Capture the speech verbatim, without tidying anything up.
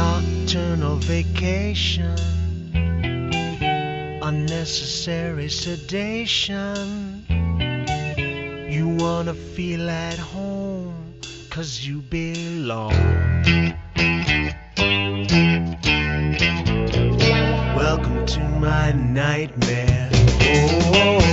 nocturnal vacation, unnecessary sedation. You wanna feel at home, 'cause you belong. Welcome to my nightmare. Oh, oh, oh.